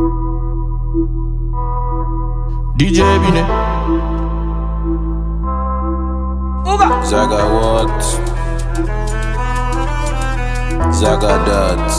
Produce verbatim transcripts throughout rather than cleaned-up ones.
D J Bine Zaga what? Zaga that.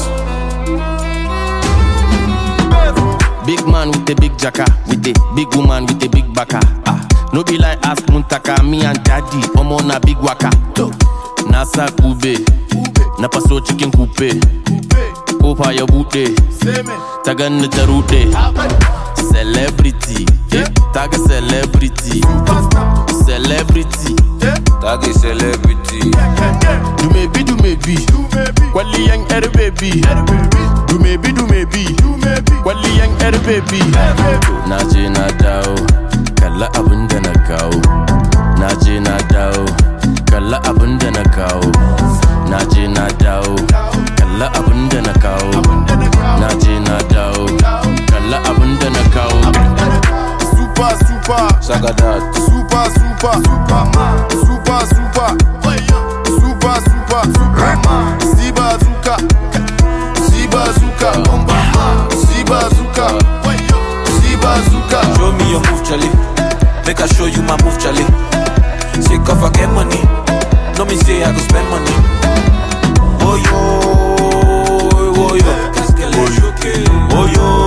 Big man with a big jacka, with a big woman with a big baka. Ah, no be like ask Muntaka, me and daddy, I'm on a big waka. Nasa kube, napaso chicken coupe. Opa your booty, tagan the route. Celebrity, tag a celebrity, celebrity, tag a celebrity. Do me be, do me be, Kwali young air baby. Do me be, do me be, Kwali young air baby. Naje na dao, kala abunda na kao. Naje na dao, kala abunda na kao. Naje na dao, kala abunda na kao. Naje na dao, kala abunda na kao. Super, super, Sagadat. super, super, superman, super, super, super, super, superman. Sibazuka, Sibazuka, Sibazuka, Sibazuka. Show me your move, Charlie. Make I show you my move, Charlie. Say, if I get money, no me say I go spend money. Oh yo, oh yo, qu'est-ce qu'elle est choquée. Oh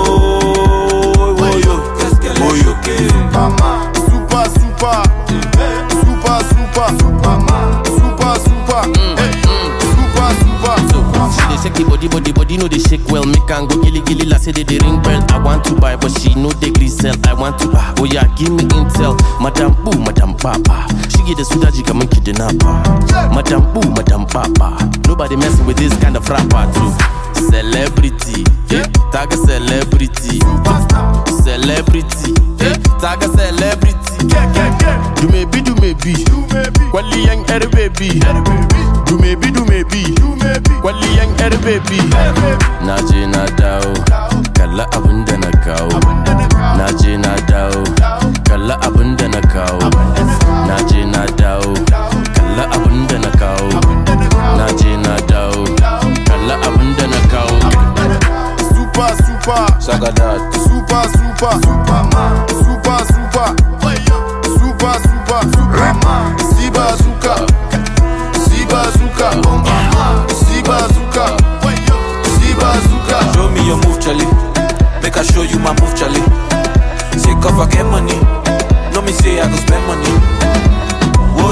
yo, oh yo, qu'est-ce qu'elle est choquée. Superman, super, super, super, super, superman, super, super, super, super. She dey shake the body, body, body, no dey shake well. Make am go gilly gilly, like say they dey ring bell. I want to buy, but she no dey gree sell. I want to buy, oh yeah, give me intel. Madam Boo, Madam Papa, she get the suda jika man kidnapper. Madam Boo, Madam Papa, nobody messing with this kind of rapper too. Celebrity, eh, tag a celebrity, celebrity, eh, tag a celebrity. Do me be, do me be, Kwali young air baby. Do me be, do me be, Kwali young air baby. Naje na dao, kala abunda na kao. Naje na dao, kala abunda na kao. Naje na dao, kala abunda na kao. Naje na dao, kala abunda na kao. Super, super, Sagadat. super, super, superman, super, super, super, super, superman. Sibazuka, Sibazuka, Sibazuka, Sibazuka. Show me your move, Charlie. Make I show you my move, Charlie. Say, if I get money, no me say I go spend money. Oh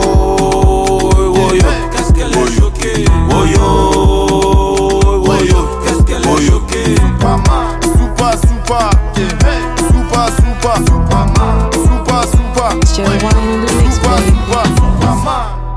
yo, oh yo, qu'est-ce qu'elle est choquée. Oh yo, oh yo, qu'est-ce qu'elle est choquée. Superman, super, super, super, super, superman, super, super, It's your one in the mix, super, baby. super, superman.